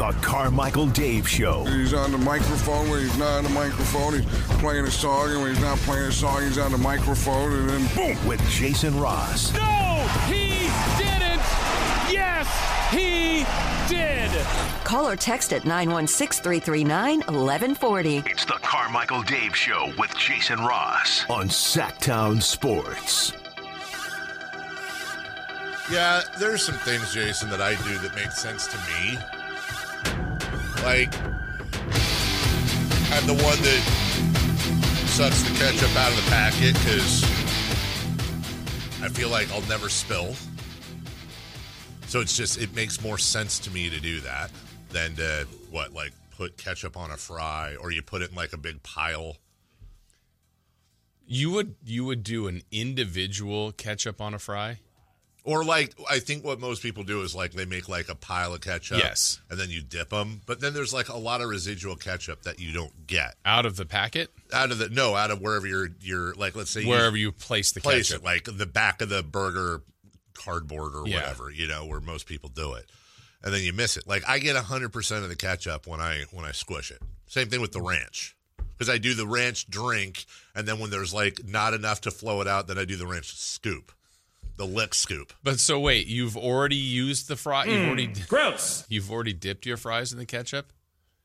The Carmichael Dave Show. He's on the microphone when he's not on the microphone. He's playing a song, and when he's not playing a song, he's on the microphone, and then boom! With Jason Ross. No, he didn't. Yes, he did. Call or text at 916-339-1140. It's the Carmichael Dave Show with Jason Ross on Sacktown Sports. Yeah, there's some things, Jason, that I do that make sense to me. Like, I'm the one that sucks the ketchup out of the packet because I feel like I'll never spill. So it makes more sense to me to do that than to, put ketchup on a fry, or you put it in like a big pile. You would do an individual ketchup on a fry? Or I think what most people do is they make a pile of ketchup. Yes. And then you dip them. But then there's a lot of residual ketchup that you don't get. Out of the packet? Out of wherever you're let's say. Wherever you place the ketchup. It, like the back of the burger cardboard or whatever, where most people do it. And then you miss it. I get 100% of the ketchup when I squish it. Same thing with the ranch. Because I do the ranch drink, and then when there's not enough to flow it out, then I do the ranch scoop. The lick scoop. But so wait, you've already used the fry? Gross. You've already dipped your fries in the ketchup?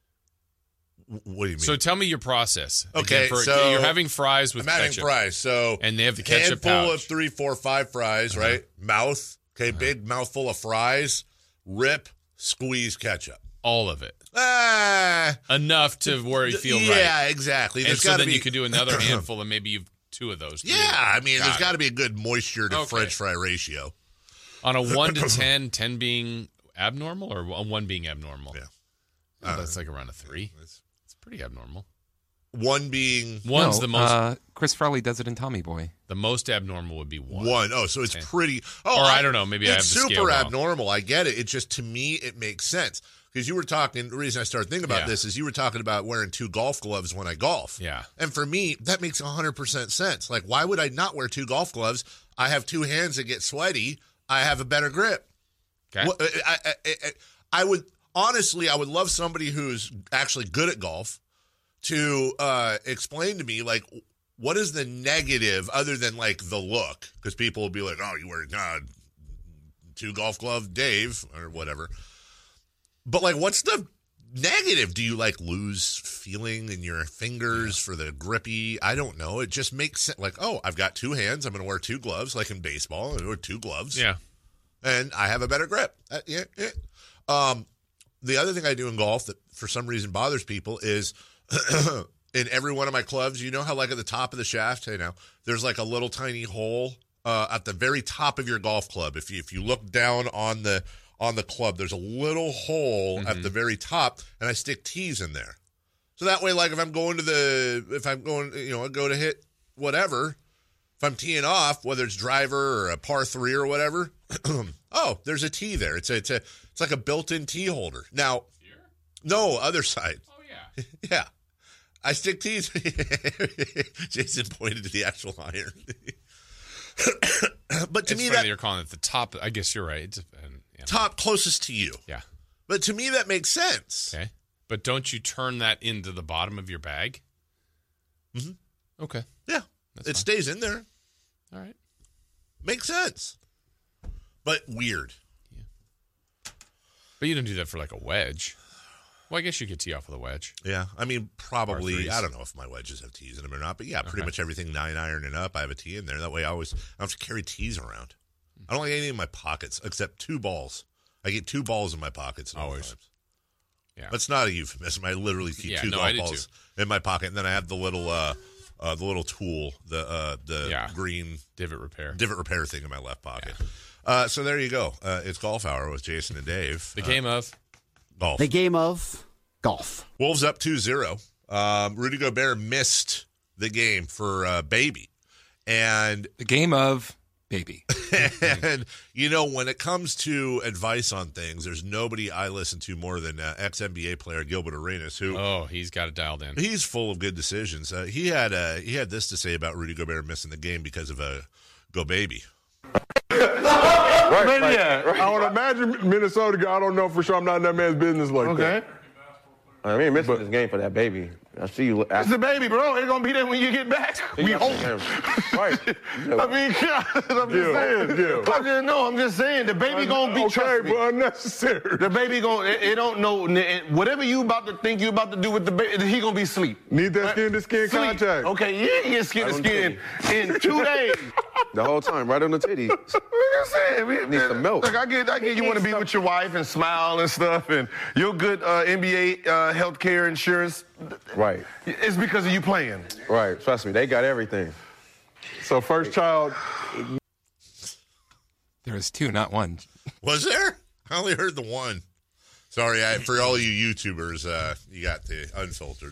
What do you mean? So tell me your process. Okay, so you're having fries with ketchup. I'm having fries, so and they have the ketchup handful pouch. of 3, 4, 5 fries, right? Mouth, big mouthful of fries, rip, squeeze ketchup. All of it. Ah, enough to where you feel right. Yeah, exactly. And so then you could do another handful, and maybe you've 2 of those. Yeah, I mean, there's got to be a good moisture to French fry ratio. On a 1 to 10, 10 being abnormal, or a 1 being abnormal? Yeah. That's around a 3. It's pretty abnormal. 1 being... One's the most... Chris Farley does it in Tommy Boy. The most abnormal would be 1. 1. Oh, so it's 10. pretty... Oh, or I don't know. Maybe I have the scale super wrong. abnormal. I get it. It just, to me, it makes sense. Because you were talking... The reason I started thinking about this is you were talking about wearing 2 golf gloves when I golf. Yeah. And for me, that makes 100% sense. Why would I not wear 2 golf gloves? I have 2 hands that get sweaty. I have a better grip. Okay. I would... Honestly, I would love somebody who's actually good at golf to explain to me, what is the negative other than, the look? Because people will be like, oh, you wear 2 golf glove Dave or whatever. But, what's the negative? Do you, lose feeling in your fingers for the grippy? I don't know. It just makes sense. I've got 2 hands. I'm going to wear 2 gloves, like in baseball. I wear 2 gloves. Yeah. And I have a better grip. The other thing I do in golf that for some reason bothers people is in every one of my clubs, you know how at the top of the shaft, there's a little tiny hole at the very top of your golf club. If you look down on the club, there's a little hole at the very top, and I stick tees in there. So that way, if I'm going I go to hit whatever, if I'm teeing off, whether it's driver or a par 3 or whatever, oh, there's a tee there. It's like a built-in tee holder. Now, here? No, other side. Oh, yeah. Yeah. I stick tees. Jason pointed to the actual iron. But to me, you're calling it the top. I guess you're right. Top closest to you. Yeah. But to me, that makes sense. Okay. But don't you turn that into the bottom of your bag? Mm-hmm. Okay. Yeah. It stays in there. All right. Makes sense. But weird. Yeah. But you don't do that for a wedge. Well, I guess you could tee off with a wedge. Yeah. I mean, probably. I don't know if my wedges have tees in them or not. But yeah, pretty much everything 9-iron and up, I have a tee in there. That way I don't have to carry tees around. I don't like anything in my pockets except 2 balls. I get 2 balls in my pockets at all times. Yeah. That's not a euphemism. I literally keep 2 golf balls in my pocket. And then I have the little tool, the green divot repair thing in my left pocket. So there you go. It's Golf Hour with Jason and Dave. The game of golf. The game of golf. Wolves up 2-0. Rudy Gobert missed the game for baby. And the game of baby. And, when it comes to advice on things, there's nobody I listen to more than ex-NBA player Gilbert Arenas, who... Oh, he's got it dialed in. He's full of good decisions. He had this to say about Rudy Gobert missing the game because of a Go Baby. Maybe, yeah. I would imagine Minnesota. I don't know for sure. I'm not in that man's business like that. I mean, missing this game for that baby. I see you. It's the baby, bro. It's gonna be there when you get back. We hope. Right. I mean, I'm just saying. I'm just saying. The baby gonna be okay, but unnecessary. The baby gonna. It don't know. Whatever you about to think you about to do with the baby, he gonna be asleep. Need that skin-to-skin contact. Okay, you ain't get skin-to-skin in 2 days. The whole time, right on the titties. Like I said, need some milk. Look, I get you want to be with your wife and smile and stuff, and your good NBA healthcare insurance. Right. It's because of you playing. Right. Trust me, they got everything. So first child. There was 2, not 1. Was there? I only heard the 1. Sorry, for all you YouTubers, you got the unfiltered.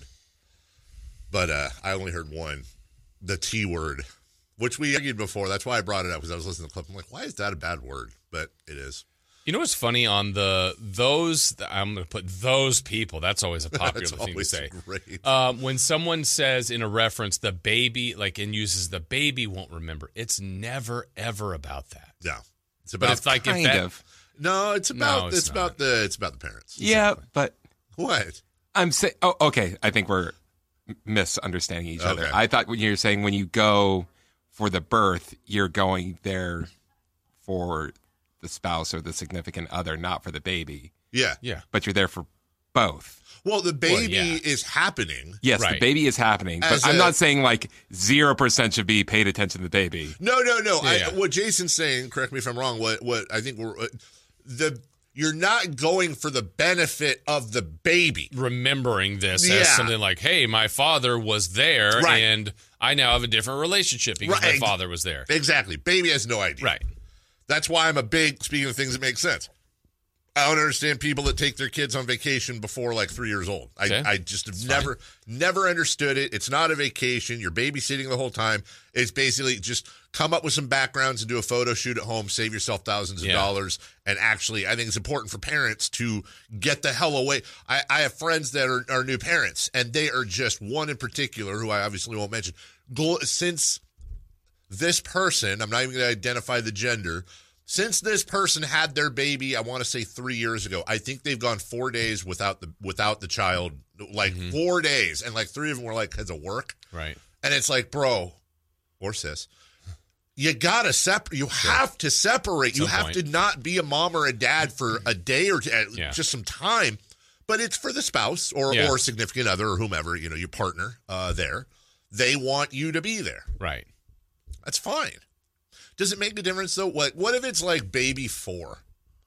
But I only heard 1. The T word, which we argued before. That's why I brought it up, because I was listening to the clip. I'm like, why is that a bad word? But it is. You know what's funny on those? I'm going to put those people. That's always a popular thing to say. Great. When someone says in a reference the baby, and uses the baby won't remember. It's never ever about that. No, it's about kind of. No, it's about No, it's about the parents. Yeah, but what I'm saying. Oh, okay. I think we're misunderstanding each other. Okay. I thought when you're saying when you go for the birth, you're going there for the spouse or the significant other, not for the baby. Yeah. But you're there for both. Well, the baby is happening. Yes, Right. The baby is happening. But I'm not saying 0% should be paid attention to the baby. No. Yeah. What Jason's saying, correct me if I'm wrong, what I think you're not going for the benefit of the baby. Remembering this as something like, hey, my father was there, Right. and I now have a different relationship because my father was there. Exactly. Baby has no idea. Right. That's why I'm a big, speaking of things that make sense, I don't understand people that take their kids on vacation before 3 years old. I just have never understood it. It's not a vacation. You're babysitting the whole time. It's basically just come up with some backgrounds and do a photo shoot at home, save yourself thousands of dollars. And actually, I think it's important for parents to get the hell away. I have friends that are new parents, and they are just one in particular, who I obviously won't mention, since this person, I'm not even going to identify the gender, since this person had their baby, I want to say 3 years ago, I think they've gone 4 days without the child, 4 days. And 3 of them were because of work. Right. And it's bro, or sis, you got to separate. You have to separate. You have to not be a mom or a dad for a day or just some time. But it's for the spouse or significant other or whomever, your partner there. They want you to be there. Right. That's fine. Does it make a difference, though? What if it's baby 4?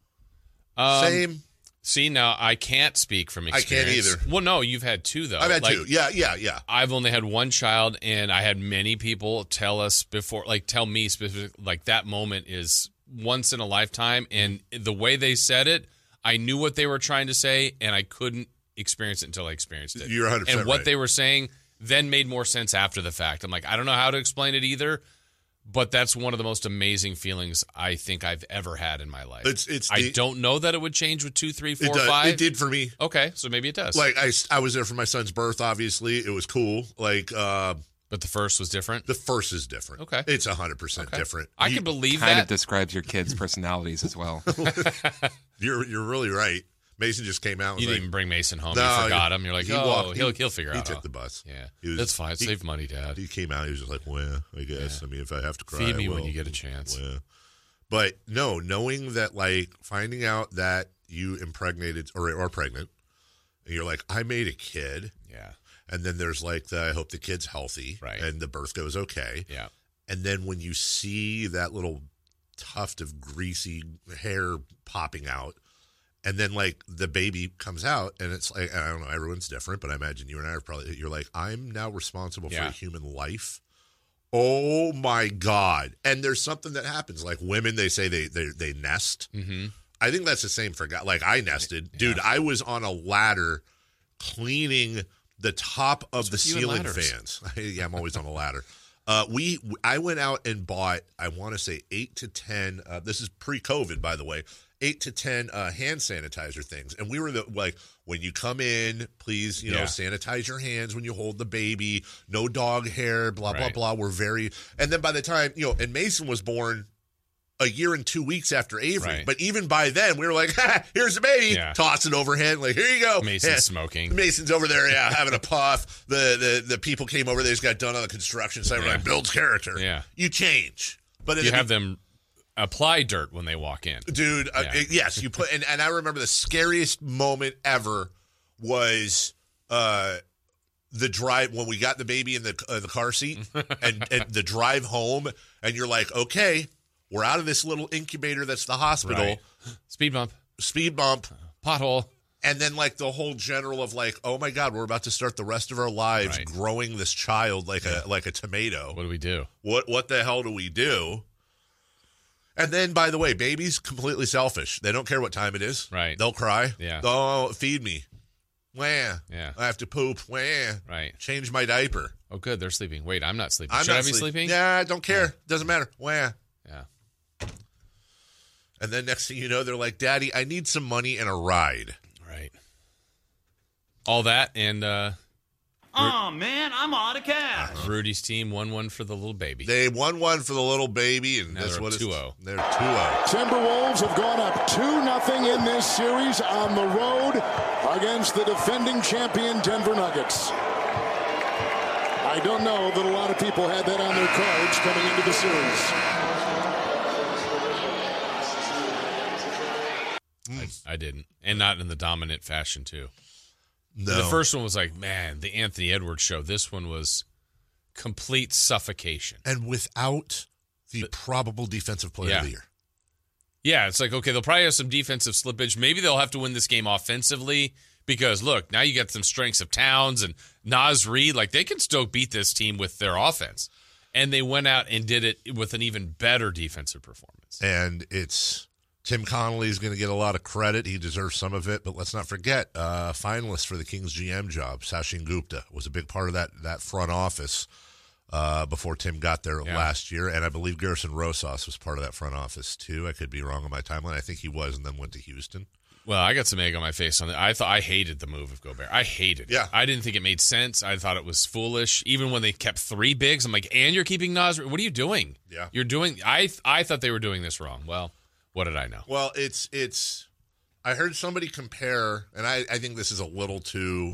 Same. See, now I can't speak from experience. I can't either. Well, no, you've had 2, though. I've had 2. Yeah. I've only had 1 child, and I had many people tell us before, tell me specifically, that moment is once in a lifetime. And the way they said it, I knew what they were trying to say, and I couldn't experience it until I experienced it. You're 100% And what right. they were saying then made more sense after the fact. I'm I don't know how to explain it either. But that's one of the most amazing feelings I think I've ever had in my life. I don't know that it would change with 2, 3, 4, 5. It did for me. Okay, so maybe it does. I was there for my son's birth, obviously. It was cool. But the first was different? The first is different. Okay. It's 100% different. I can believe kind that. of describes your kids' personalities as well. You're really right. Mason just came out. You didn't even bring Mason home. No, you forgot him. You're like, he'll figure out. He took the bus. Yeah, that's fine. Save money, Dad. He came out. He was just like, well, I guess. I mean, if I have to cry, feed me I will. when you get a chance. Well. But no, knowing that, finding out that you impregnated or are pregnant, and you're like, I made a kid. Yeah. And then there's I hope the kid's healthy. Right. And the birth goes okay. Yeah. And then when you see that little tuft of greasy hair popping out, and then the baby comes out, and it's I don't know, everyone's different, but I imagine you and I are probably, you're I'm now responsible for a human life. Oh my God. And there's something that happens. Women, they say they nest. Mm-hmm. I think that's the same for guys. I nested. Yeah. Dude, I was on a ladder cleaning the top of the ceiling fans. Yeah, I'm always on a ladder. I went out and bought, I want to say 8 to 10, this is pre-COVID, by the way, 8 to 10 hand sanitizer things. And we were when you come in, please, sanitize your hands when you hold the baby, no dog hair, blah, blah, blah. We're and then by the time, and Mason was born a year and 2 weeks after Avery. Right. But even by then, we were like, here's the baby. Yeah. Toss it overhead. Like, here you go. Mason's smoking. Mason's over there, having a puff. The people came over. They just got done on the construction site. We're like, builds character. Yeah. You change. But You have them apply dirt when they walk in. Dude, yes. You put, and I remember the scariest moment ever was the drive when we got the baby in the car seat and the drive home, and you're like, okay, we're out of this little incubator that's the hospital. Right. Speed bump. Pothole. And then like the whole general of like, oh my God, we're about to start the rest of our lives growing this child like a tomato. What do we do? What the hell do we do? And then, by the way, babies completely selfish. They don't care what time it is. Right. They'll cry. Yeah. Oh, feed me. Wah. Yeah. I have to poop. Wah. Right. Change my diaper. Oh, good. They're sleeping. Wait, I'm not sleeping. I'm Should not I be sleeping? Yeah, I don't care. Doesn't matter. Wah. Yeah. And then next thing you know, they're like, Daddy, I need some money and a ride. Right. All that and Oh, man, I'm out of cash. Rudy's team 1-1 for the little baby. They won one for the little baby, and Now that's they're what it's 2-0. They're 2-0. Timberwolves have gone up 2-0 in this series on the road against the defending champion Denver Nuggets. I don't know that a lot of people had that on their cards coming into the series. I didn't. And not in the dominant fashion, too. No. The first one was like, man, the Anthony Edwards show. This one was complete suffocation. And without the probable defensive player of the year. Yeah, it's like, okay, they'll probably have some defensive slippage. Maybe they'll have to win this game offensively because, look, now you got some strengths of Towns and Naz Reid. Like, they can still beat this team with their offense. And they went out and did it with an even better defensive performance. And Tim Connolly is going to get a lot of credit. He deserves some of it. But let's not forget, finalist for the Kings GM job, Sachin Gupta, was a big part of that front office before Tim got there last year. And I believe Gerson Rosas was part of that front office, too. I could be wrong on my timeline. I think he was and then went to Houston. Well, I got some egg on my face on it. I hated the move of Gobert. I hated it. Yeah. I didn't think it made sense. I thought it was foolish. Even when they kept three bigs, I'm like, and you're keeping Naz. What are you doing? Yeah. You're doing. I thought they were doing this wrong. Well, what did I know? Well, it's. I heard somebody compare, and I think this is a little too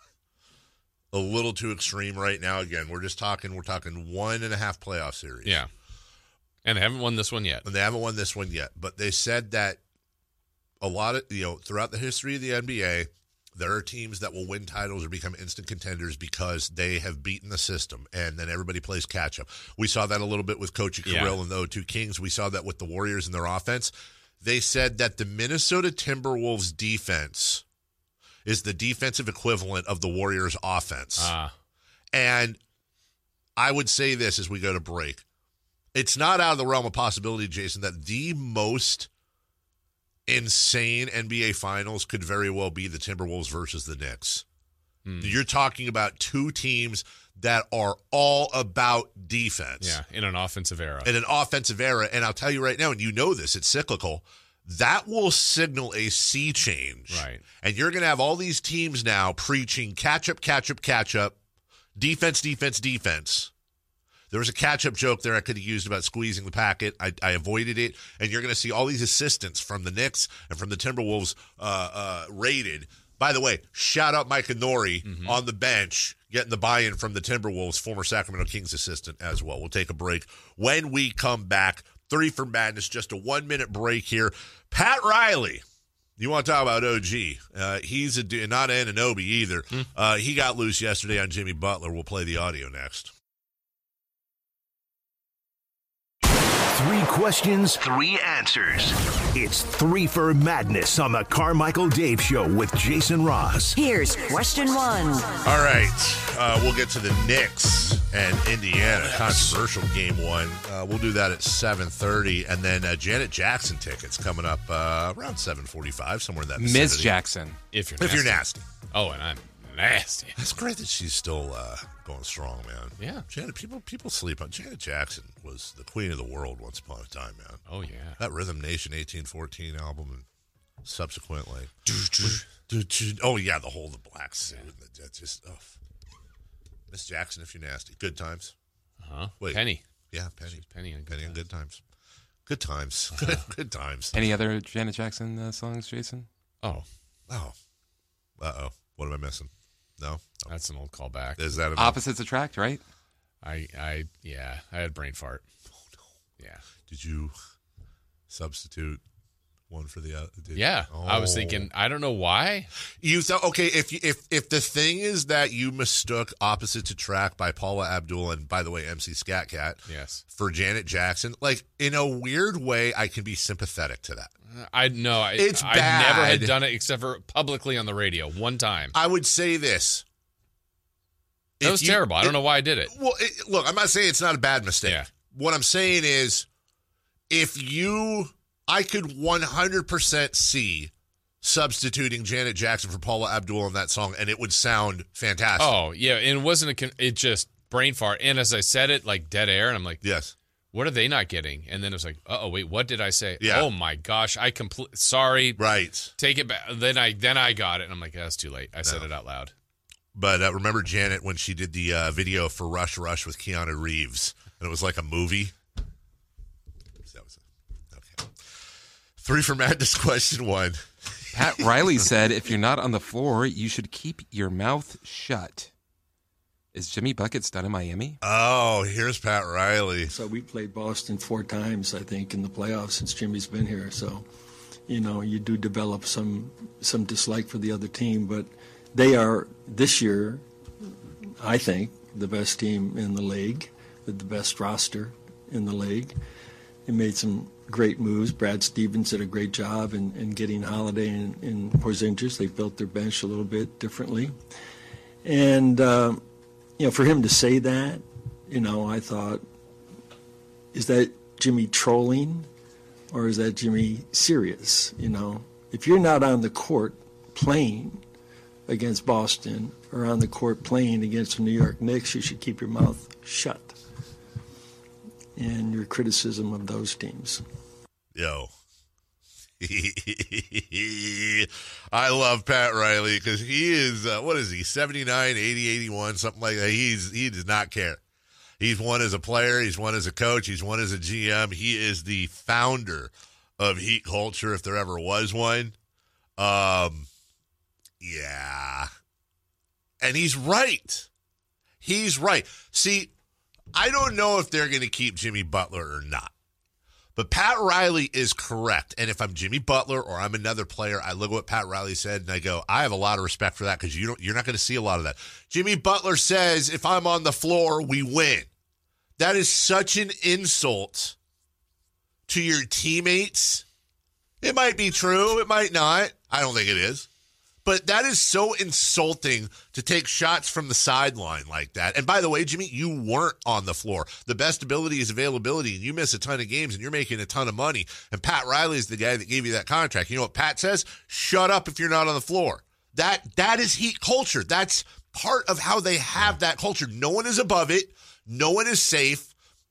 extreme right now. Again, we're talking 1.5 playoff series. Yeah. And they haven't won this one yet. But they said that a lot of, throughout the history of the NBA, there are teams that will win titles or become instant contenders because they have beaten the system, and then everybody plays catch-up. We saw that a little bit with Coach Kirill and the O2 Kings. We saw that with the Warriors and their offense. They said that the Minnesota Timberwolves defense is the defensive equivalent of the Warriors offense. And I would say this as we go to break. It's not out of the realm of possibility, Jason, that the most insane NBA Finals could very well be the Timberwolves versus the Knicks. You're talking about two teams that are all about defense. Yeah, in an offensive era. And I'll tell you right now, and you know this, it's cyclical, that will signal a sea change. Right. And you're going to have all these teams now preaching catch up, defense. There was a catch-up joke there I could have used about squeezing the packet. I avoided it. And you're going to see all these assistants from the Knicks and from the Timberwolves rated. By the way, shout out Mike Nori on the bench, getting the buy-in from the Timberwolves, former Sacramento Kings assistant as well. We'll take a break. When we come back, 3 for Madness, just a 1-minute break here. Pat Riley. You want to talk about OG. He's not Anunoby either. He got loose yesterday on Jimmy Butler. We'll play the audio next. 3 questions, 3 answers. It's 3 for Madness on the Carmichael Dave Show with Jason Ross. Here's question 1. All right. We'll get to the Knicks and Indiana. Controversial game 1. We'll do that at 7:30. And then Janet Jackson tickets coming up around 7:45, somewhere in that vicinity. Ms. Jackson. If you're nasty. Oh, and I'm nasty. That's great that she's still going strong, man. Yeah. Janet, people sleep on Janet Jackson was the queen of the world once upon a time, man. Oh, yeah. That Rhythm Nation 1814 album and subsequently. Oh, yeah, the black suit. Yeah. Just, Miss Jackson, if you're nasty. Good times. Wait. Penny. Yeah, Penny. She's Penny on Good Times. Good times. Good times. Any other Janet Jackson songs, Jason? Oh. Uh-oh. What am I missing? No? That's an old callback. Is that Opposites Attract, right? I had brain fart. Oh, no. Yeah. Did you substitute one for the other? I was thinking, I don't know why. You thought, okay, if the thing is that you mistook Opposites Attract by Paula Abdul and, by the way, MC Scat Cat for Janet Jackson, like, in a weird way, I can be sympathetic to that. It's bad. I never had done it except for publicly on the radio one time. I would say this. That was terrible. I don't know why I did it. Well, look, I'm not saying it's not a bad mistake. Yeah. What I'm saying is, I could 100% see substituting Janet Jackson for Paula Abdul in that song, and it would sound fantastic. Oh, yeah, and it just brain fart. And as I said it, like dead air, and I'm like, yes. What are they not getting? And then it was like, wait, what did I say? Yeah. Oh my gosh, sorry. Right. Take it back. Then I got it, and I'm like, that's too late. I said it out loud. But remember Janet when she did the video for Rush Rush with Keanu Reeves, and it was like a movie? Okay. 3 for Madness, question 1. Pat Riley said, if you're not on the floor, you should keep your mouth shut. Is Jimmy Buckets done in Miami? Oh, here's Pat Riley. So we played Boston 4 times, I think, in the playoffs since Jimmy's been here. So, you do develop some dislike for the other team. But they are, this year, I think, the best team in the league, with the best roster in the league. They made some great moves. Brad Stevens did a great job in getting Holiday and Porzingis. They built their bench a little bit differently. And, for him to say that, I thought, is that Jimmy trolling or is that Jimmy serious? If you're not on the court playing against Boston or on the court playing against the New York Knicks, you should keep your mouth shut in your criticism of those teams. Yo. I love Pat Riley because he is, 79, 80, 81, something like that. He does not care. He's won as a player. He's won as a coach. He's won as a GM. He is the founder of Heat culture if there ever was one. Yeah. And he's right. He's right. See, I don't know if they're going to keep Jimmy Butler or not. But Pat Riley is correct. And if I'm Jimmy Butler or I'm another player, I look at what Pat Riley said and I go, I have a lot of respect for that because you're not going to see a lot of that. Jimmy Butler says, if I'm on the floor, we win. That is such an insult to your teammates. It might be true. It might not. I don't think it is. But that is so insulting to take shots from the sideline like that. And by the way, Jimmy, you weren't on the floor. The best ability is availability, and you miss a ton of games, and you're making a ton of money. And Pat Riley is the guy that gave you that contract. You know what Pat says? Shut up if you're not on the floor. That is Heat culture. That's part of how they have that culture. No one is above it. No one is safe.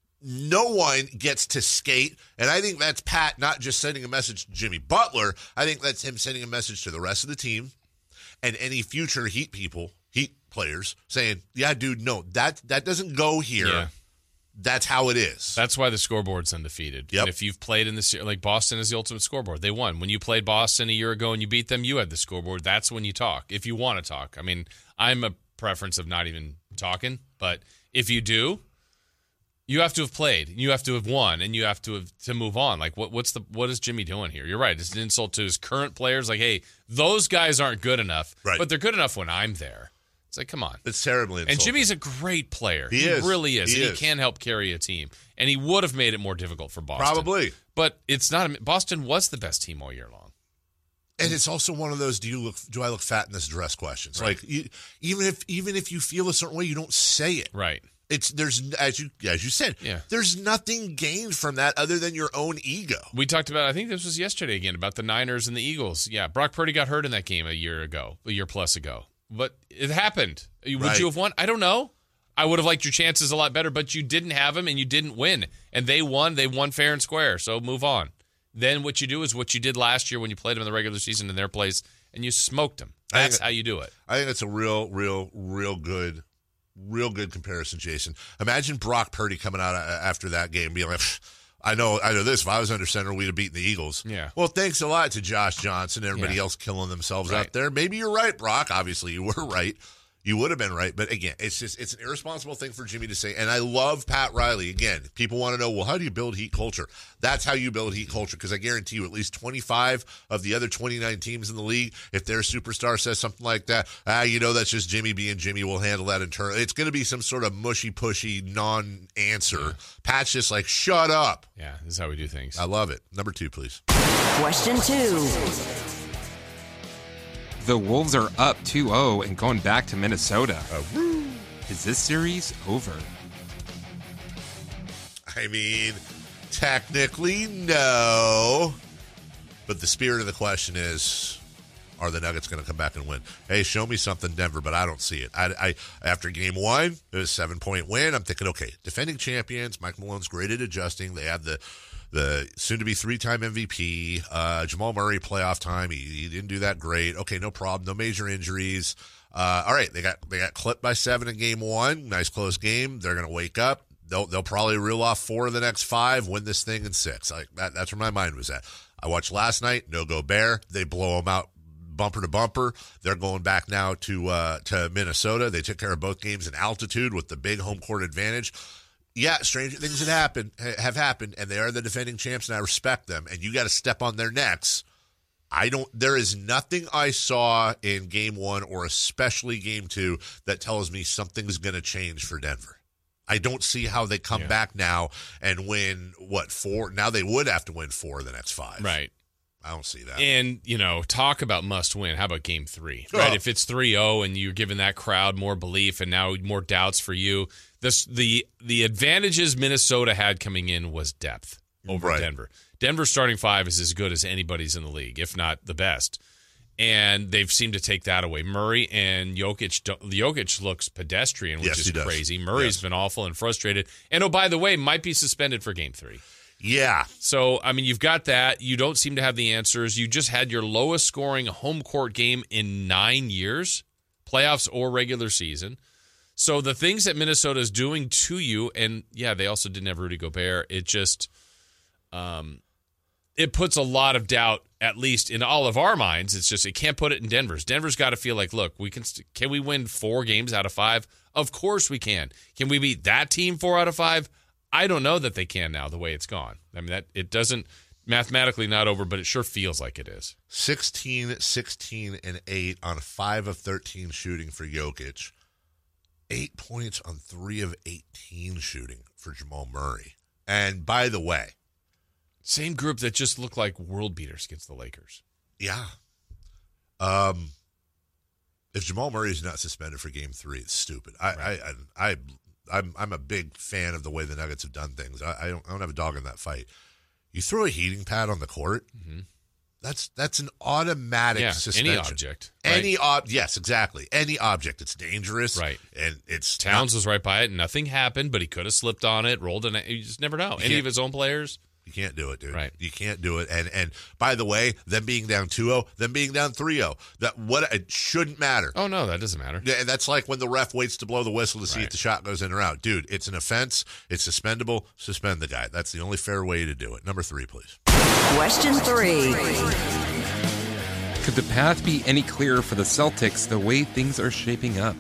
No one gets to skate. And I think that's Pat not just sending a message to Jimmy Butler. I think that's him sending a message to the rest of the team. And any future Heat players saying, yeah, dude, no, that doesn't go here. Yeah. That's how it is. That's why the scoreboard's undefeated. Yep. And if you've played in this, like Boston is the ultimate scoreboard. They won. When you played Boston a year ago and you beat them, you had the scoreboard. That's when you talk. If you want to talk. I mean, I'm a preference of not even talking. But if you do, you have to have played. You have to have won. And you have to move on. Like, what is Jimmy doing here? You're right. It's an insult to his current players. Like, hey, those guys aren't good enough. Right. But they're good enough when I'm there. It's like, come on. It's terribly insulting. And Jimmy's a great player. He really is. He He can help carry a team. And he would have made it more difficult for Boston. Probably. But it's not. Boston was the best team all year long. And it's also one of those, do I look fat in this dress questions? Right. Like, even if you feel a certain way, you don't say it. Right. There's as you said, there's nothing gained from that other than your own ego. We talked about, I think this was yesterday again, about the Niners and the Eagles. Yeah, Brock Purdy got hurt in that game a year plus ago. But it happened. Would you have won? I don't know. I would have liked your chances a lot better, but you didn't have him and you didn't win. And they won. They won fair and square. So move on. Then what you do is what you did last year when you played them in the regular season in their place and you smoked them. That's how you do it. I think it's a real good comparison, Jason. Imagine Brock Purdy coming out after that game being like, I know this. If I was under center, we'd have beaten the Eagles. Yeah. Well, thanks a lot to Josh Johnson and everybody else killing themselves out there. Maybe you're right, Brock. Obviously, you were right. You would have been right. But again, it's an irresponsible thing for Jimmy to say. And I love Pat Riley. Again, people want to know, well, how do you build heat culture? That's how you build heat culture, because I guarantee you at least 25 of the other 29 teams in the league, if their superstar says something like that, that's just Jimmy being Jimmy, we'll handle that internally. It's going to be some sort of mushy-pushy non-answer. Yeah. Pat's just like, shut up. Yeah, this is how we do things. I love it. Number 2, please. Question 2. The Wolves are up 2-0 and going back to Minnesota. Is this series over? I mean, technically, no. But the spirit of the question is, are the Nuggets going to come back and win? Hey, show me something, Denver, but I don't see it. I after game 1, it was a 7-point win. I'm thinking, okay, defending champions, Mike Malone's great at adjusting. They have the soon-to-be 3-time MVP, Jamal Murray playoff time. He didn't do that great. Okay, no problem. No major injuries. All right, they got clipped by 7 in game 1. Nice close game. They're going to wake up. They'll probably reel off 4 of the next 5, win this thing in 6. Like that's where my mind was at. I watched last night. No Gobert. They blow them out bumper to bumper. They're going back now to Minnesota. They took care of both games in altitude with the big home court advantage. Yeah, stranger things have happened, and they are the defending champs, and I respect them. And you got to step on their necks. There is nothing I saw in game 1 or especially game 2 that tells me something's going to change for Denver. I don't see how they come back now and win, 4? Now they would have to win 4 of the next 5. Right. I don't see that. And, talk about must win. How about game 3? Right? If it's 3-0 and you're giving that crowd more belief and now more doubts for you, the advantages Minnesota had coming in was depth over Denver. Denver's starting 5 is as good as anybody's in the league, if not the best. And they've seemed to take that away. Murray and Jokic looks pedestrian, which is crazy. Murray's been awful and frustrated. And, oh, by the way, might be suspended for game 3. Yeah. So, I mean, you've got that. You don't seem to have the answers. You just had your lowest scoring home court game in 9 years, playoffs or regular season. So the things that Minnesota is doing to you, and, they also didn't have Rudy Gobert, it just it puts a lot of doubt, at least in all of our minds. It's just it can't put it in Denver's. Denver's got to feel like, look, can we win 4 games out of 5? Of course we can. Can we beat that team 4 out of 5? I don't know that they can now, the way it's gone. I mean, that it doesn't mathematically not over, but it sure feels like it is. 16, 16, and 8 on 5 of 13 shooting for Jokic. 8 points on 3 of 18 shooting for Jamal Murray. And by the way, same group that just looked like world beaters against the Lakers. Yeah. If Jamal Murray is not suspended for game 3, it's stupid. I'm a big fan of the way the Nuggets have done things. I don't have a dog in that fight. You throw a heating pad on the court, that's an automatic suspension. Any object. Right? Yes, exactly. Any object. It's dangerous. Right. And it's Towns was right by it, and nothing happened, but he could have slipped on it, rolled in it. You just never know. Any of his own players. You can't do it, dude. Right. You can't do it. And by the way, them being down 2-0, them being down 3-0, it shouldn't matter. Oh, no, that doesn't matter. Yeah, that's like when the ref waits to blow the whistle to see if the shot goes in or out. Dude, it's an offense. It's suspendable. Suspend the guy. That's the only fair way to do it. Number 3, please. Question 3. Could the path be any clearer for the Celtics the way things are shaping up?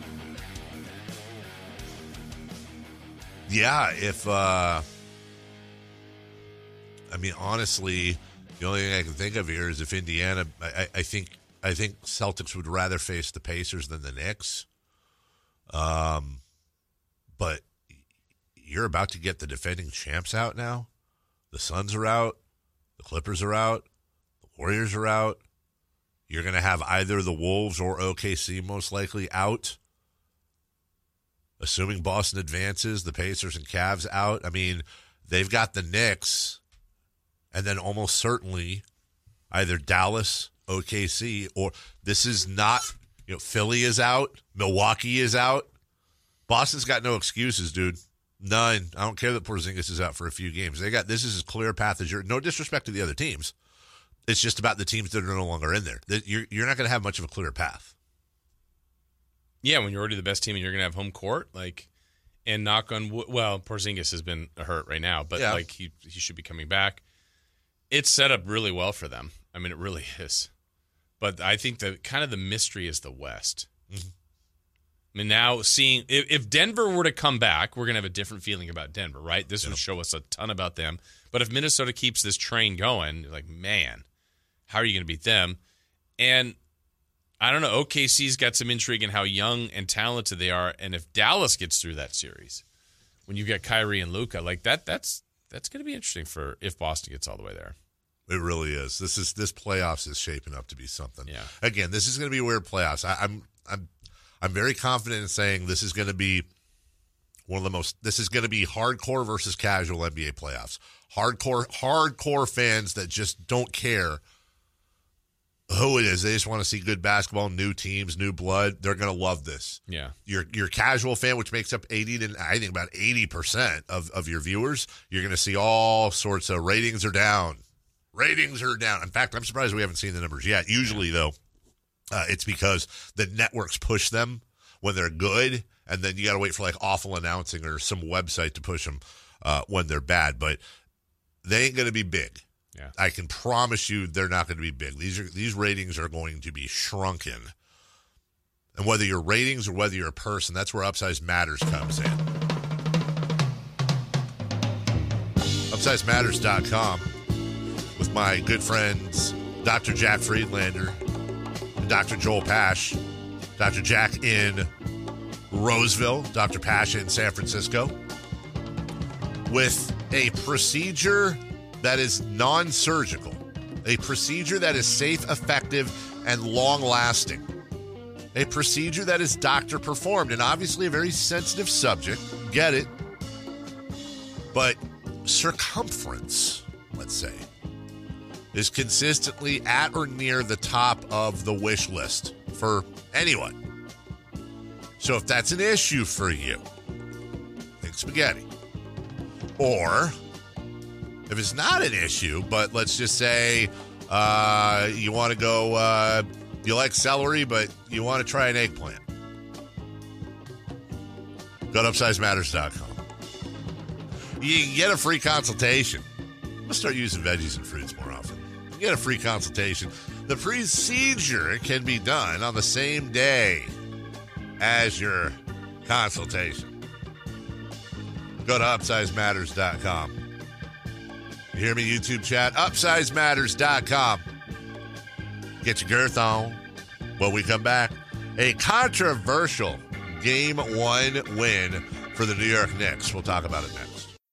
Yeah, honestly, the only thing I can think of here is if Indiana, I think Celtics would rather face the Pacers than the Knicks. But you're about to get the defending champs out now. The Suns are out. The Clippers are out. The Warriors are out. You're going to have either the Wolves or OKC most likely out. Assuming Boston advances, the Pacers and Cavs out. I mean, they've got the Knicks. And then almost certainly either Dallas, OKC, or this is not, Philly is out, Milwaukee is out. Boston's got no excuses, dude. None. I don't care that Porzingis is out for a few games. This is as clear a path as no disrespect to the other teams. It's just about the teams that are no longer in there. You're not going to have much of a clear path. Yeah, when you're already the best team and you're going to have home court, and knock on wood. Well, Porzingis has been hurt right now, but like he should be coming back. It's set up really well for them. I mean, it really is. But I think the kind of the mystery is the West. Mm-hmm. I mean, now seeing if Denver were to come back, we're going to have a different feeling about Denver, right? This would show us a ton about them. But if Minnesota keeps this train going, like, man, how are you going to beat them? And I don't know, OKC's got some intrigue in how young and talented they are. And if Dallas gets through that series, when you get Kyrie and Luka, like that's going to be interesting for if Boston gets all the way there. It really is. This playoffs is shaping up to be something. Yeah. Again, this is going to be a weird playoffs. I'm very confident in saying this is going to be one of the most. This is going to be hardcore versus casual NBA playoffs. Hardcore fans that just don't care who it is. They just want to see good basketball, new teams, new blood. They're going to love this. Yeah. Your casual fan, which makes up 80% of your viewers, you're going to see all sorts of ratings are down. Ratings are down. In fact, I'm surprised we haven't seen the numbers yet. Usually, though, it's because the networks push them when they're good, and then you got to wait for like awful announcing or some website to push them when they're bad. But they ain't going to be big. Yeah. I can promise you they're not going to be big. These ratings are going to be shrunken. And whether you're ratings or whether you're a person, that's where Upsize Matters comes in. UpsizeMatters.com with my good friends Dr. Jack Friedlander and Dr. Joel Pash. Dr. Jack in Roseville, Dr. Pash in San Francisco, with a procedure that is non-surgical, a procedure that is safe, effective, and long-lasting, a procedure that is doctor-performed, and obviously a very sensitive subject, get it, but circumference, let's say, is consistently at or near the top of the wish list for anyone. So if that's an issue for you, think spaghetti. Or if it's not an issue, but let's just say you want to go, you like celery, but you want to try an eggplant, go to UpsizeMatters.com. You can get a free consultation. I'm going to start using veggies and fruits more often. You get a free consultation. The procedure can be done on the same day as your consultation. Go to UpsizeMatters.com. You hear me, YouTube chat? UpsizeMatters.com. Get your girth on. When we come back, a controversial Game 1 win for the New York Knicks. We'll talk about it next.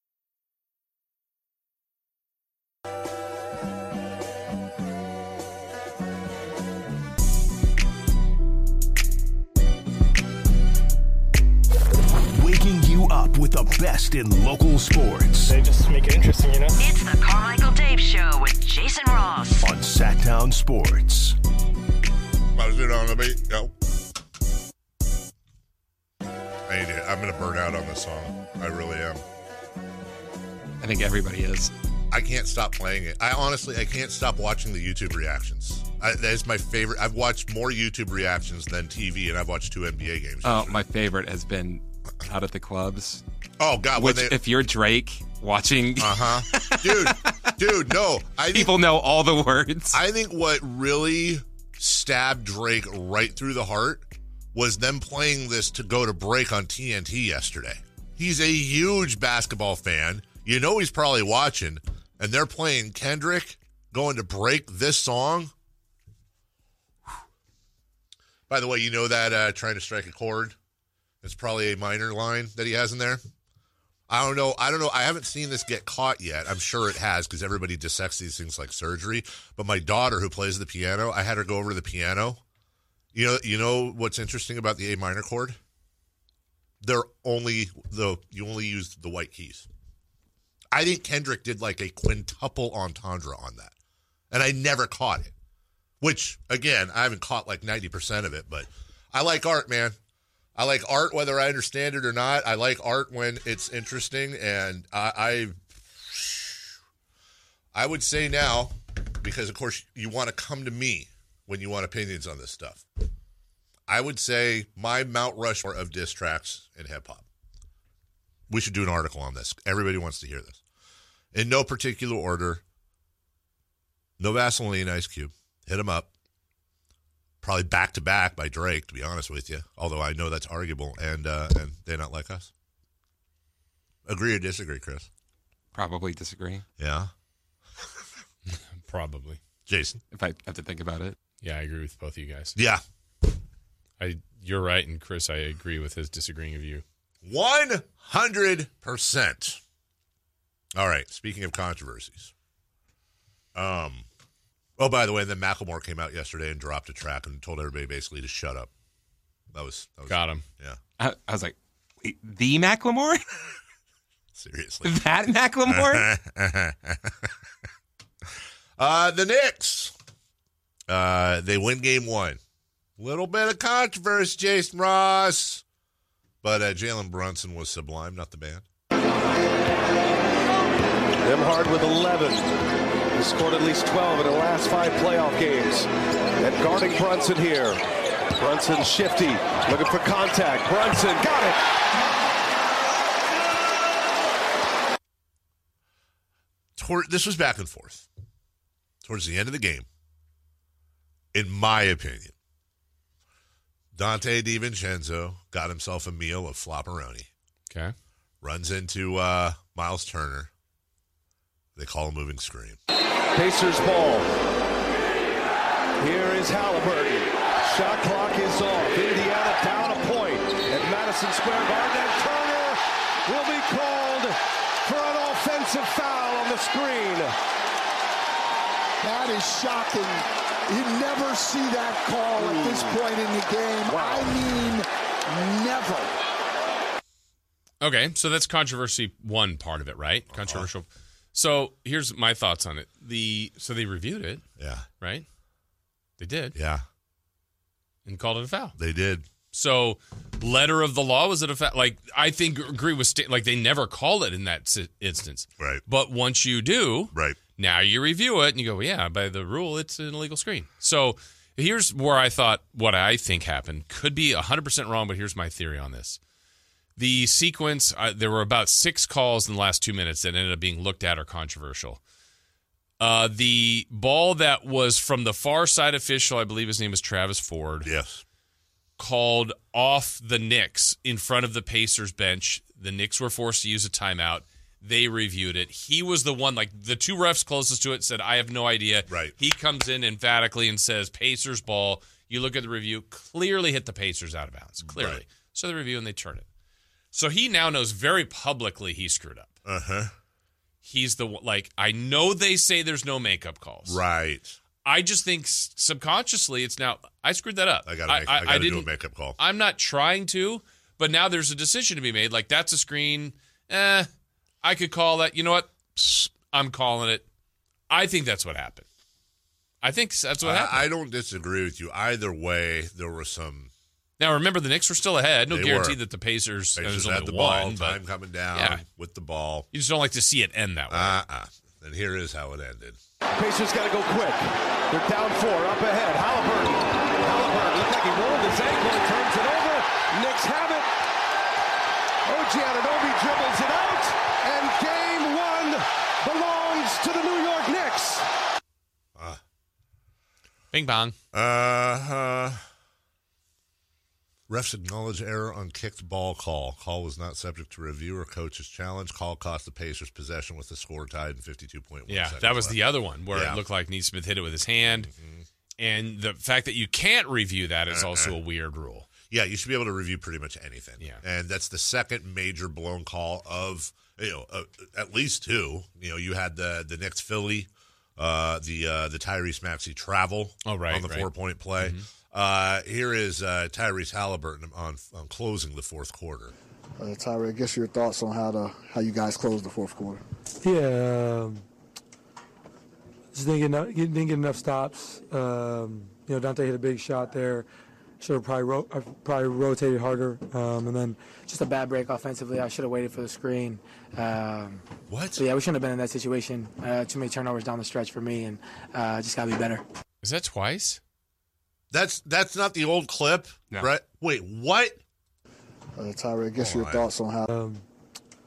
Waking you up with the best in local sports. They just make it interesting, you know? It's the Carmichael Dave Show with Jason Ross on Sacktown Sports. Was it on the beat? Yo. I hate it. I'm going to burn out on this song. I really am. I think everybody is. I can't stop playing it. I can't stop watching the YouTube reactions. That is my favorite. I've watched more YouTube reactions than TV, and I've watched 2 NBA games. Oh, my favorite has been Out at the Clubs. Oh, God. Which, if you're Drake watching... Dude, no. People know all the words. I think what really stabbed Drake right through the heart was them playing this to go to break on TNT yesterday. He's a huge basketball fan. You know he's probably watching, and they're playing Kendrick going to break this song. By the way, you know that trying to strike a chord? It's probably a minor line that he has in there. I don't know. I haven't seen this get caught yet. I'm sure it has because everybody dissects these things like surgery. But my daughter, who plays the piano, I had her go over to the piano. You know what's interesting about the A minor chord? You only use the white keys. I think Kendrick did like a quintuple entendre on that, and I never caught it. Which, again, I haven't caught like 90% of it, but I like art, man. I like art whether I understand it or not. I like art when it's interesting, and I would say now, because, of course, you want to come to me when you want opinions on this stuff. I would say my Mount Rushmore of diss tracks in hip-hop. We should do an article on this. Everybody wants to hear this. In no particular order, no Vaseline, Ice Cube. Hit him up. Probably back-to-back by Drake, to be honest with you. Although I know that's arguable, and they not like us. Agree or disagree, Chris? Probably disagree. Yeah? Probably. Jason? If I have to think about it. Yeah, I agree with both of you guys. Yeah. You're right, and Chris, I agree with his disagreeing of you. 100%. All right, speaking of controversies. Oh, by the way, then Macklemore came out yesterday and dropped a track and told everybody basically to shut up. That was got him. Yeah. I was like, wait, the Macklemore? Seriously. That Macklemore? The Knicks. They win game 1. Little bit of controversy, Jason Ross. But Jalen Brunson was sublime, not the band. Nembhard with 11. He scored at least 12 in the last 5 playoff games. And guarding Brunson here. Brunson shifty, looking for contact. Brunson got it. This was back and forth. Towards the end of the game, in my opinion, Dante DiVincenzo got himself a meal of flopperoni. Okay. Runs into Miles Turner. They call a moving screen. Pacers ball. Here is Halliburton. Shot clock is off. Indiana down a point at Madison Square Garden. And Turner will be called for an offensive foul on the screen. That is shocking. You never see that call at this point in the game. Wow. I mean, never. Okay, so that's controversy one part of it, right? Controversial. So here's my thoughts on it. So they reviewed it. Yeah. Right? They did. Yeah. And called it a foul. They did. So letter of the law, was it a foul? Like, I think, agree with, like, they never call it in that instance. Right. But once you do, right, now you review it and you go, well, yeah, by the rule, it's an illegal screen. So here's where I thought what I think happened. Could be 100% wrong, but here's my theory on this. The sequence, there were about 6 calls in the last 2 minutes that ended up being looked at or controversial. The ball that was from the far side official, I believe his name is Travis Ford. Yes. Called off the Knicks in front of the Pacers bench. The Knicks were forced to use a timeout. They reviewed it. He was the one, like the 2 refs closest to it said, I have no idea. Right. He comes in emphatically and says, Pacers ball. You look at the review, clearly hit the Pacers out of bounds. Clearly. Right. So they review and they turn it. So he now knows very publicly he screwed up. Uh-huh. He's the one, like, I know they say there's no makeup calls. Right. I just think subconsciously it's now, I screwed that up. I got to do a makeup call. I'm not trying to, but now there's a decision to be made. Like, that's a screen. I could call that. You know what? Psst, I'm calling it. I think that's what happened. I think that's what happened. I don't disagree with you. Either way, there were some. Now, remember, the Knicks were still ahead. No guarantee that the Pacers had only the one, ball, time coming down with the ball. You just don't like to see it end that way. And here is how it ended. Pacers got to go quick. They're down 4, up ahead. Halliburton looked like he rolled his ankle and turns it over. Knicks have it. OG Anunoby dribbles it out, and game 1 belongs to the New York Knicks. Bing bong. Refs acknowledge error on kicked ball call. Call was not subject to review or coach's challenge. Call cost the Pacers possession with the score tied in 52.1 Yeah, seconds that was left. the other one where it looked like Neesmith hit it with his hand. Mm-hmm. And the fact that you can't review that is also a weird rule. Yeah, you should be able to review pretty much anything. Yeah. And that's the second major blown call of, at least 2. You had the Knicks Philly, the Tyrese Maxey travel on the 4-point play. Mm-hmm. Here is Tyrese Halliburton on closing the fourth quarter. Tyrese, I guess your thoughts on how you guys closed the fourth quarter. Yeah, just didn't get enough stops. Dante hit a big shot there. Should have probably rotated harder, and then just a bad break offensively. I should have waited for the screen. What? So yeah, we shouldn't have been in that situation. Too many turnovers down the stretch for me, and just got to be better. Is that twice? That's not the old clip, right? Wait, what? Tyrese, I guess your thoughts on how.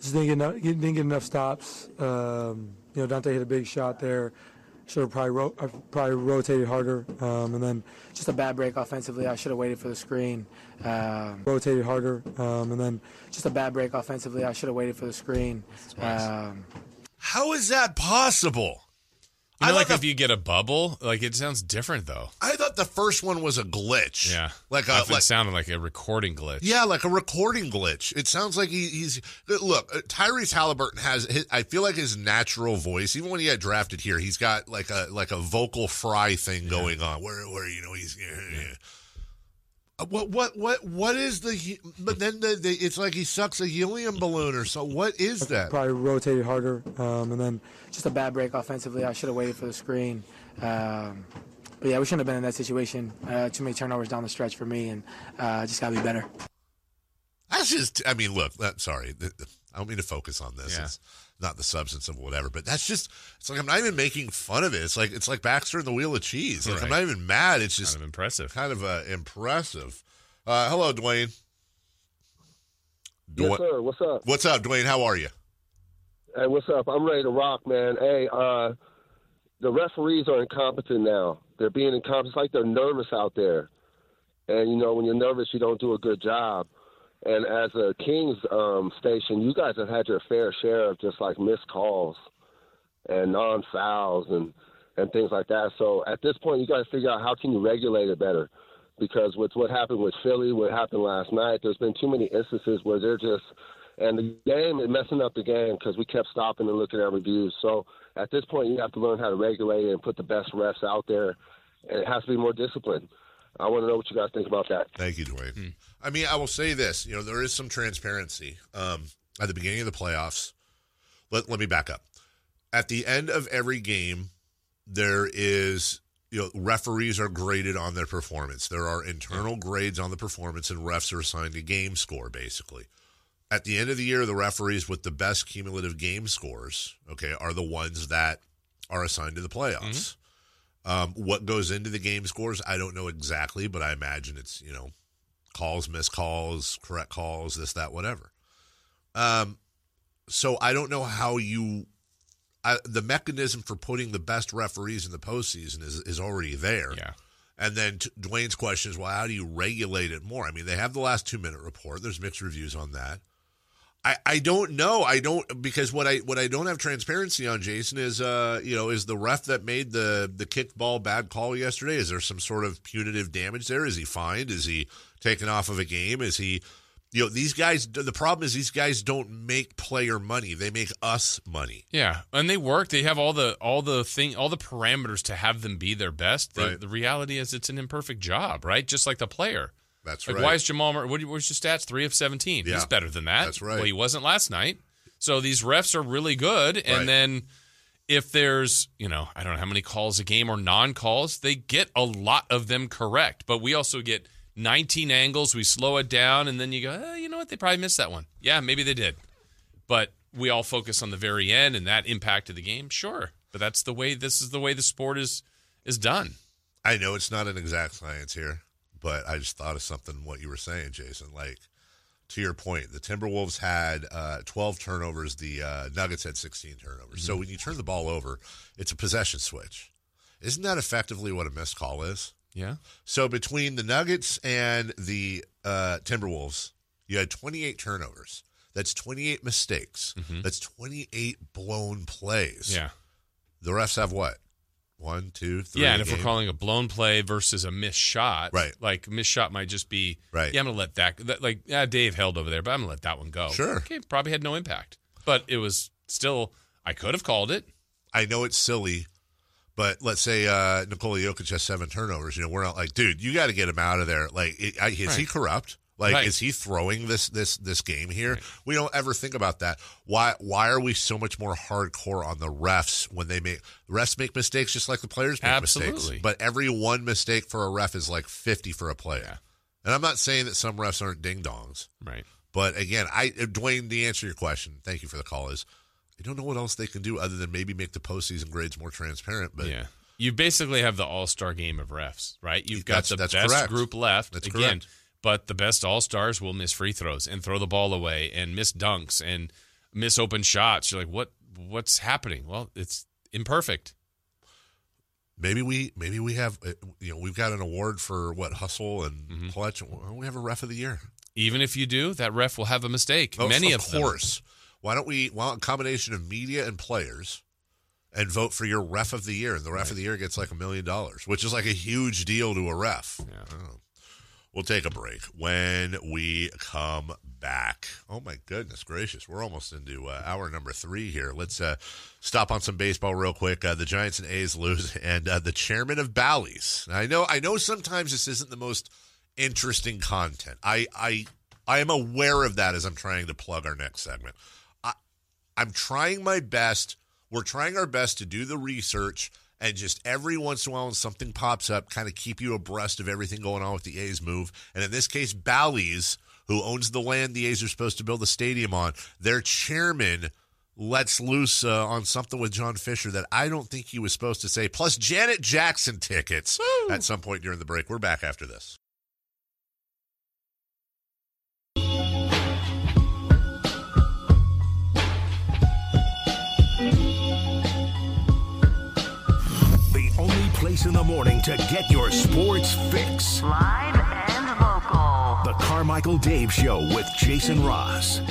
Just didn't get enough stops. Dante hit a big shot there. Should have probably rotated harder. And then just a bad break offensively. I should have waited for the screen. Rotated harder. And then just a bad break offensively. I should have waited for the screen. How is that possible? You know, like if you get a bubble, like it sounds different though. I thought the first one was a glitch. Yeah, it sounded like a recording glitch. Yeah, like a recording glitch. It sounds like he's look. Tyrese Halliburton has. I feel like his natural voice. Even when he got drafted here, he's got like a vocal fry thing going on. Where he's. Yeah. What is the? But then it's like he sucks a helium balloon or so. What is that? Probably rotated harder, and then just a bad break offensively. I should have waited for the screen. But yeah, we shouldn't have been in that situation. Too many turnovers down the stretch for me, and just gotta be better. That's just. I mean, look. Sorry, I don't mean to focus on this. Yeah. It's not the substance of whatever, but that's just. It's like I'm not even making fun of it. It's like Baxter and the Wheel of Cheese. Like, right. I'm not even mad. It's just kind of impressive. Impressive. Hello, Dwayne. Yes, sir. What's up? What's up, Dwayne? How are you? Hey, what's up? I'm ready to rock, man. Hey, the referees are incompetent now. They're being incompetent. It's like they're nervous out there. And, when you're nervous, you don't do a good job. And as a Kings station, you guys have had your fair share of just like missed calls and non-fouls and things like that. So at this point, you got to figure out how can you regulate it better. Because with what happened with Philly, what happened last night, there's been too many instances where they're just – and the game is messing up the game because we kept stopping and looking at reviews. So at this point, you have to learn how to regulate it and put the best refs out there, and it has to be more disciplined. I want to know what you guys think about that. Thank you, Dwayne. I mean, I will say this. There is some transparency at the beginning of the playoffs. Let me back up. At the end of every game, there is referees are graded on their performance. There are internal grades on the performance, and refs are assigned a game score, basically. At the end of the year, the referees with the best cumulative game scores, are the ones that are assigned to the playoffs. What goes into the game scores, I don't know exactly, but I imagine it's, calls, missed calls, correct calls, this, that, whatever. So I don't know how the mechanism for putting the best referees in the postseason is already there. Yeah. And then Dwayne's question is, well, how do you regulate it more? I mean, they have the last 2-minute report. There's mixed reviews on that. I don't know. Because what I don't have transparency on, Jason, is is the ref that made the kicked ball bad call yesterday, is there some sort of punitive damage there? Is he fined? Is he taken off of a game? Is he these guys, the problem is these guys don't make player money. They make us money. Yeah. And they work. They have all the parameters to have them be their best. The reality is it's an imperfect job, right? Just like the player. That's right. Why is Jamal Murray? What's your stats? 3 of 17. Yeah. He's better than that. That's right. Well, he wasn't last night. So these refs are really good. And then if there's, I don't know how many calls a game or non-calls, they get a lot of them correct. But we also get 19 angles. We slow it down, and then you go, you know what? They probably missed that one. Yeah, maybe they did. But we all focus on the very end, and that impacted the game. Sure. But this is the way the sport is done. I know it's not an exact science here. But I just thought of something, what you were saying, Jason. Like, to your point, the Timberwolves had 12 turnovers. The Nuggets had 16 turnovers. Mm-hmm. So when you turn the ball over, it's a possession switch. Isn't that effectively what a missed call is? Yeah. So between the Nuggets and the Timberwolves, you had 28 turnovers. That's 28 mistakes. Mm-hmm. That's 28 blown plays. Yeah. The refs have what? 1, 2, 3. Yeah, and if we're calling a blown play versus a missed shot, right? Like a missed shot might just be, right. Yeah, I'm going to let that Dave held over there, but I'm going to let that one go. Sure. Okay, probably had no impact. But it was still, I could have called it. I know it's silly, but let's say Nikola Jokic has 7 turnovers. We're not like, dude, you got to get him out of there. Like, is he corrupt? Like, is he throwing this game here? Right. We don't ever think about that. Why are we so much more hardcore on the refs when refs make mistakes just like the players make mistakes? But every one mistake for a ref is like 50 for a player. Yeah. And I'm not saying that some refs aren't ding-dongs. Right. But again, Dwayne, the answer to your question, thank you for the call, is I don't know what else they can do other than maybe make the postseason grades more transparent. But yeah. You basically have the all-star game of refs, right? You've got the best correct. Group left. That's again, correct. But the best all-stars will miss free throws and throw the ball away and miss dunks. And miss open shots. You're like, what's happening? Well, it's imperfect. Maybe we have, we've got an award for hustle and clutch. We have a ref of the year. Even if you do, that ref will have a mistake. Many of them. Of course. Why don't a combination of media and players and vote for your ref of the year? And the ref of the year gets like $1 million, which is like a huge deal to a ref. Yeah. We'll take a break. When we come back, oh my goodness gracious, we're almost into hour number 3 here. Let's stop on some baseball real quick. The Giants and A's lose, and the chairman of Bally's. I know sometimes this isn't the most interesting content. I am aware of that as I'm trying to plug our next segment. I'm trying my best. We're trying our best to do the research, and just every once in a while when something pops up, kind of keep you abreast of everything going on with the A's move. And in this case, Bally's, who owns the land the A's are supposed to build the stadium on, their chairman lets loose on something with John Fisher that I don't think he was supposed to say, plus Janet Jackson tickets at some point during the break. We're back after this. Place in the morning to get your sports fix. Live and local. The Carmichael Dave Show with Jason Ross.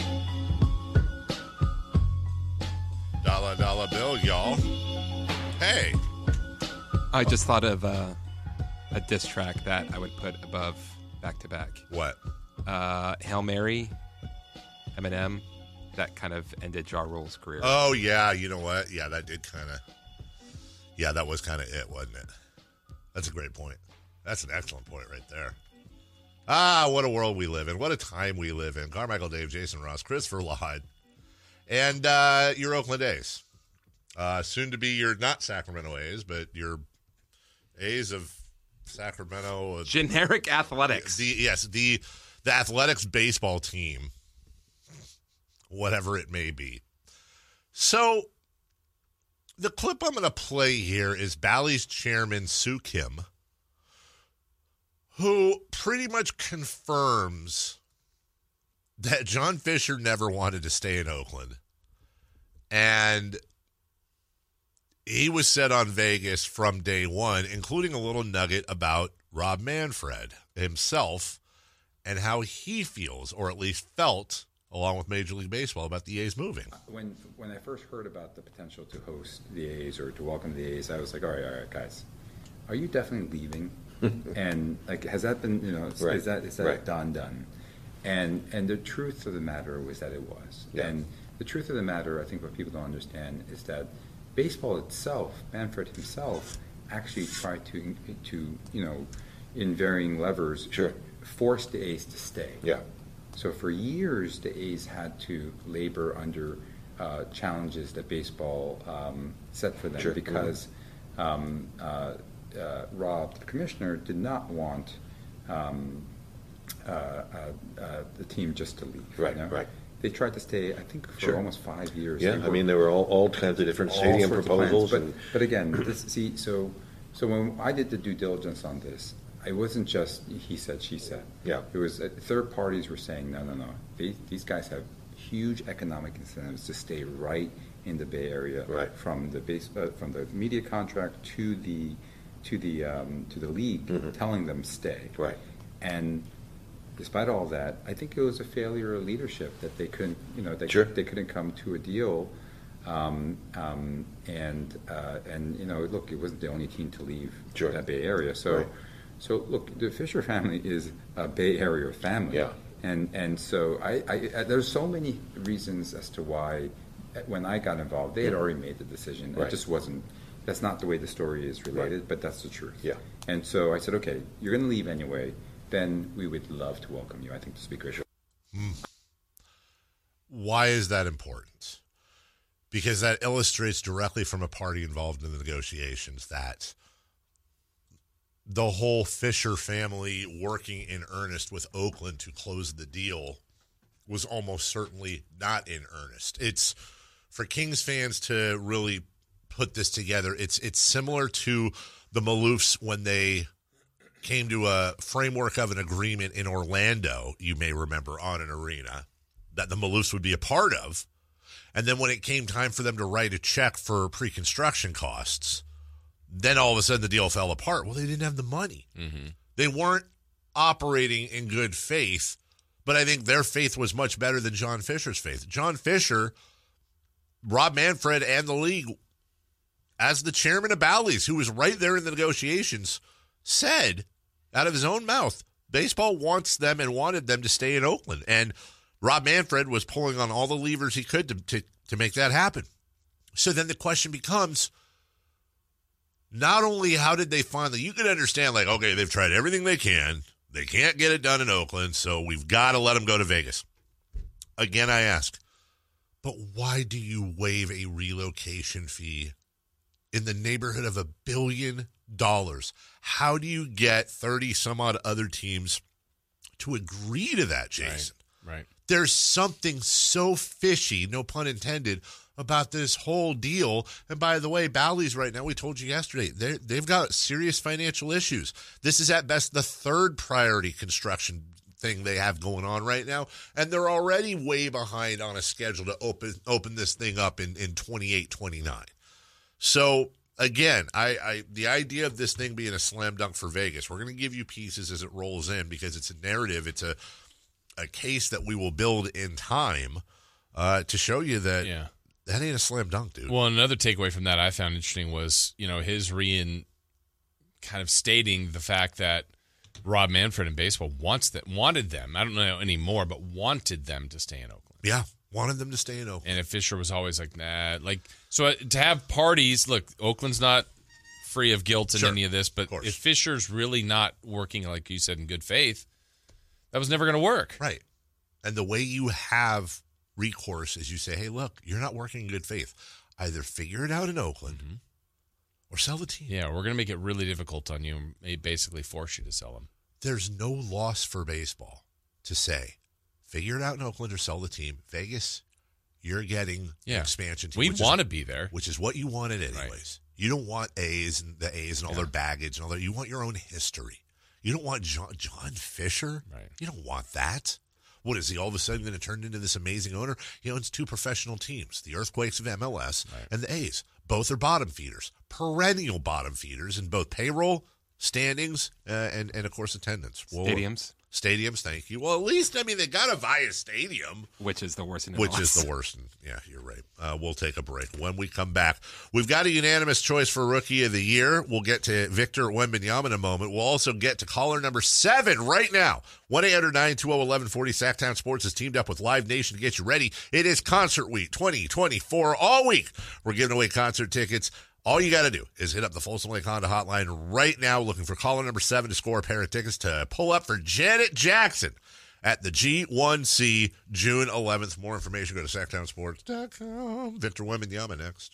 Dollar bill, y'all. Hey. I just thought of a diss track that I would put above back-to-back. What? Hail Mary, Eminem. That kind of ended Ja Rule's career. Oh, yeah. You know what? Yeah, that did kind of... Yeah, that was kind of it, wasn't it? That's a great point. That's an excellent point right there. What a world we live in. What a time we live in. Carmichael Dave, Jason Ross, Christopher Lawhide, and your Oakland A's. Soon to be your not Sacramento A's, but your A's of Sacramento. Generic Athletics. The Athletics baseball team, whatever it may be. So... the clip I'm going to play here is Bally's chairman, Soo Kim, who pretty much confirms that John Fisher never wanted to stay in Oakland. And he was set on Vegas from day one, including a little nugget about Rob Manfred himself and how he feels, or at least felt, along with Major League Baseball, about the A's moving. When I first heard about the potential to host the A's or to welcome the A's, I was like, all right, guys, are you definitely leaving? And like, has that been, right. is that right. done? And the truth of the matter was that it was. Yeah. And the truth of the matter, I think what people don't understand is that baseball itself, Manfred himself, actually tried to in varying levers, force the A's to stay. Yeah. So for years, the A's had to labor under challenges that baseball set for them because Rob, the commissioner, did not want the team just to leave. Right. They tried to stay, I think, for almost 5 years. Yeah, there were all kinds of different stadium proposals. But again, so when I did the due diligence on this, it wasn't just he said, she said. Yeah. It was third parties were saying, no. These guys have huge economic incentives to stay right in the Bay Area, right. From the media contract to the league, telling them stay. Right. And despite all that, I think it was a failure of leadership that they couldn't, they couldn't come to a deal. Look, it wasn't the only team to leave that Bay Area. So look, the Fisher family is a Bay Area family. Yeah. And so there's so many reasons as to why when I got involved, they had already made the decision. Right. It just wasn't. That's not the way the story is related, but that's the truth. Yeah. And so I said, okay, you're going to leave anyway. Then we would love to welcome you. I think this would be great. Why is that important? Because that illustrates directly from a party involved in the negotiations that the whole Fisher family working in earnest with Oakland to close the deal was almost certainly not in earnest. It's for Kings fans to really put this together. It's similar to the Maloofs when they came to a framework of an agreement in Orlando, you may remember, on an arena that the Maloofs would be a part of. And then when it came time for them to write a check for pre-construction costs, then all of a sudden the deal fell apart. Well, they didn't have the money. Mm-hmm. They weren't operating in good faith, but I think their faith was much better than John Fisher's faith. John Fisher, Rob Manfred, and the league, as the chairman of Bally's, who was right there in the negotiations, said out of his own mouth, baseball wants them and wanted them to stay in Oakland. And Rob Manfred was pulling on all the levers he could to make that happen. So then the question becomes, not only how did they finally, you can understand, like, okay, they've tried everything they can. They can't get it done in Oakland, so we've got to let them go to Vegas. Again, I ask, but why do you waive a relocation fee in the neighborhood of $1 billion? How do you get 30-some-odd other teams to agree to that, Jason? Right. There's something so fishy, no pun intended, about this whole deal. And by the way, Bally's right now, we told you yesterday, they've got serious financial issues. This is at best the third priority construction thing they have going on right now, and they're already way behind on a schedule to open this thing up in 28, 29. So again, the idea of this thing being a slam dunk for Vegas, we're going to give you pieces as it rolls in because it's a narrative. It's a case that we will build in time to show you that that ain't a slam dunk, dude. Well, another takeaway from that I found interesting was, his kind of stating the fact that Rob Manfred in baseball wanted them. I don't know anymore, but wanted them to stay in Oakland. Yeah, wanted them to stay in Oakland. And if Fisher was always like, nah. So to have parties, look, Oakland's not free of guilt in any of this, but if Fisher's really not working, like you said, in good faith, that was never going to work. Right. And the way you have recourse is you say, hey, look, you're not working in good faith. Either figure it out in Oakland or sell the team. Yeah, we're going to make it really difficult on you and basically force you to sell them. There's no loss for baseball to say, figure it out in Oakland or sell the team. Vegas, you're getting an expansion team. We want to be there. Which is what you wanted anyways. Right. You don't want the A's and all their baggage and all that. You want your own history. You don't want John Fisher. Right. You don't want that. What is he all of a sudden going to turn into this amazing owner? He owns two professional teams, the Earthquakes of MLS and the A's. Both are bottom feeders, perennial bottom feeders in both payroll, standings, and of course, attendance. Stadiums, thank you. Well, at least, they got a Via Stadium. Which is the worst in MLS. Which is the worst. Yeah, you're right. We'll take a break. When we come back, we've got a unanimous choice for Rookie of the Year. We'll get to Victor Wembanyama in a moment. We'll also get to caller number 7 right now. 1-800-920-1140. Sacktown Sports has teamed up with Live Nation to get you ready. It is Concert Week 2024 all week. We're giving away concert tickets. All you got to do is hit up the Folsom Lake Honda hotline right now, looking for caller number 7 to score a pair of tickets to pull up for Janet Jackson at the G1C June 11th. More information, go to sacktownsports.com. Victor Wembanyama next.